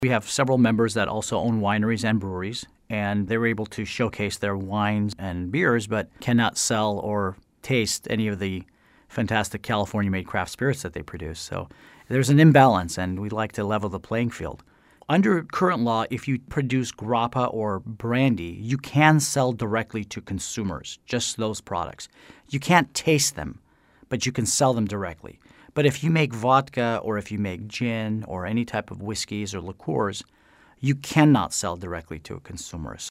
We have several members that also own wineries and breweries, and they're able to showcase their wines and beers but cannot sell or taste any of the fantastic California-made craft spirits that they produce. So there's an imbalance, and we'd like to level the playing field. Under current law, if you produce grappa or brandy, you can sell directly to consumers, just those products. You can't taste them, but you can sell them directly. But if you make vodka or if you make gin or any type of whiskeys or liqueurs, you cannot sell directly to consumers.